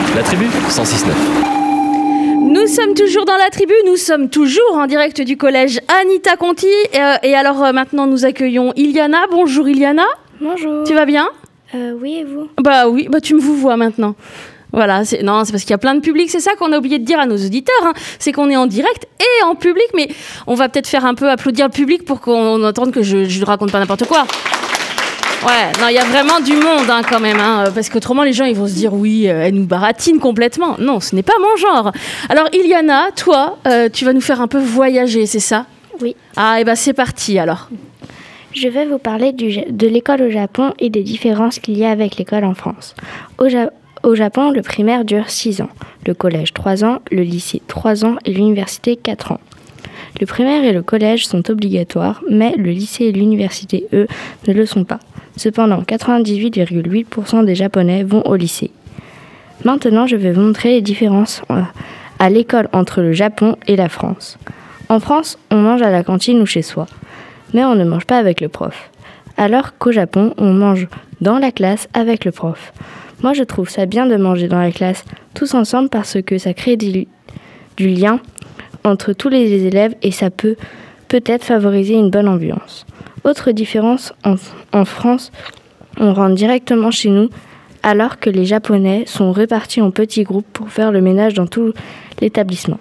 La tribu 106.9. Nous sommes toujours dans la tribu, nous sommes toujours en direct du collège Anita Conti. Et alors maintenant nous accueillons Iliana. Bonjour Iliana. Bonjour. Tu vas bien ? Oui, et vous ? Bah oui, tu me vois maintenant. Voilà, c'est parce qu'il y a plein de public, c'est ça qu'on a oublié de dire à nos auditeurs, hein. C'est qu'on est en direct et en public, mais on va peut-être faire un peu applaudir le public pour qu'on entende que je ne raconte pas n'importe quoi. Ouais, non, il y a vraiment du monde hein, quand même, hein, parce qu'autrement les gens ils vont se dire oui, elle nous baratine complètement. Non, ce n'est pas mon genre. Alors Iliana, toi, tu vas nous faire un peu voyager, c'est ça ? Oui. Ah, et ben c'est parti alors. Je vais vous parler de l'école au Japon et des différences qu'il y a avec l'école en France. Au Japon, le primaire dure 6 ans, le collège 3 ans, le lycée 3 ans et l'université 4 ans. Le primaire et le collège sont obligatoires, mais le lycée et l'université, eux, ne le sont pas. Cependant, 98,8% des Japonais vont au lycée. Maintenant, je vais vous montrer les différences à l'école entre le Japon et la France. En France, on mange à la cantine ou chez soi, mais on ne mange pas avec le prof. Alors qu'au Japon, on mange dans la classe avec le prof. Moi, je trouve ça bien de manger dans la classe, tous ensemble, parce que ça crée du lien entre tous les élèves et ça peut peut-être favoriser une bonne ambiance. Autre différence, en France, on rentre directement chez nous, alors que les Japonais sont répartis en petits groupes pour faire le ménage dans tout l'établissement.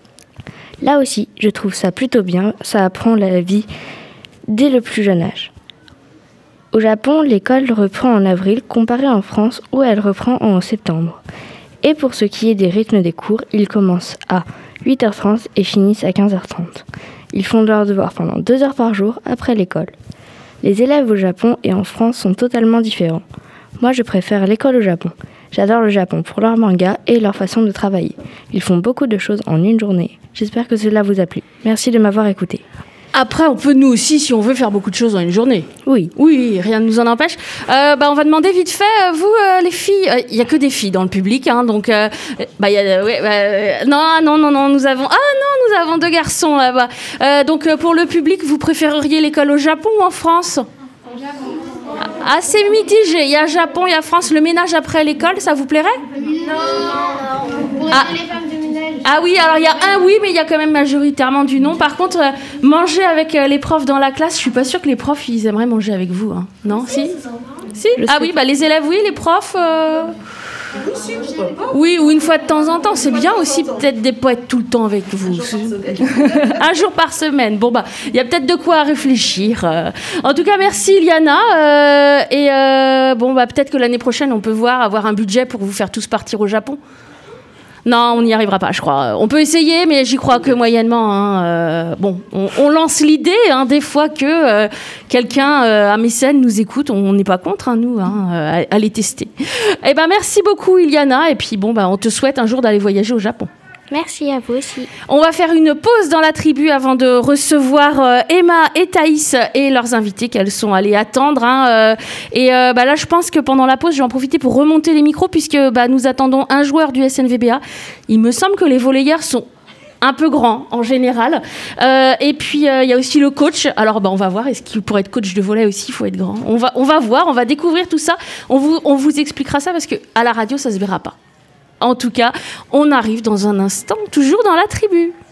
Là aussi, je trouve ça plutôt bien, ça apprend la vie dès le plus jeune âge. Au Japon, l'école reprend en avril, comparé en France où elle reprend en septembre. Et pour ce qui est des rythmes des cours, ils commencent à 8h30 et finissent à 15h30. Ils font leurs devoirs pendant 2 heures par jour après l'école. Les élèves au Japon et en France sont totalement différents. Moi, je préfère l'école au Japon. J'adore le Japon pour leur manga et leur façon de travailler. Ils font beaucoup de choses en une journée. J'espère que cela vous a plu. Merci de m'avoir écouté. Après, on peut nous aussi, si on veut, faire beaucoup de choses en une journée. Oui. Oui, rien ne nous en empêche. On va demander vite fait, vous, les filles, il n'y a que des filles dans le public, hein, donc... non, nous avons 2 garçons là-bas. Donc, pour le public, vous préféreriez l'école au Japon ou en France ? Au Japon. Ah, c'est mitigé. Il y a Japon, il y a France. Le ménage après l'école, ça vous plairait ? Non. Pour aider les femmes de ménage. Ah oui, alors il y a un oui, mais il y a quand même majoritairement du non. Par contre, manger avec les profs dans la classe, je suis pas sûre que les profs, ils aimeraient manger avec vous. Hein. Non, si ? Ah oui, les élèves, oui, les profs... Oui, ou une fois de temps en temps, c'est bien aussi peut-être de pas être tout le temps avec vous. Un jour par semaine. Bon il y a peut-être de quoi réfléchir. En tout cas, merci Iliana. Peut-être que l'année prochaine, on peut avoir un budget pour vous faire tous partir au Japon. Non, on n'y arrivera pas, je crois. On peut essayer, mais j'y crois que moyennement. Hein. On lance l'idée, hein, des fois que quelqu'un à Mécène nous écoute. On n'est pas contre, hein, nous, hein, à les tester. Eh ben, merci beaucoup, Iliana. Et puis, on te souhaite un jour d'aller voyager au Japon. Merci à vous aussi. On va faire une pause dans la tribu avant de recevoir Emma et Thaïs et leurs invités qu'elles sont allées attendre. Hein. Là, je pense que pendant la pause, je vais en profiter pour remonter les micros puisque nous attendons un joueur du SNVBA. Il me semble que les volleyeurs sont un peu grands en général. Et puis, il y a aussi le coach. Alors, on va voir. Est-ce qu'il pour être coach de volley aussi, il faut être grand ? On va voir, on va découvrir tout ça. On vous expliquera ça parce qu'à la radio, ça ne se verra pas. En tout cas, on arrive dans un instant, toujours dans la tribu.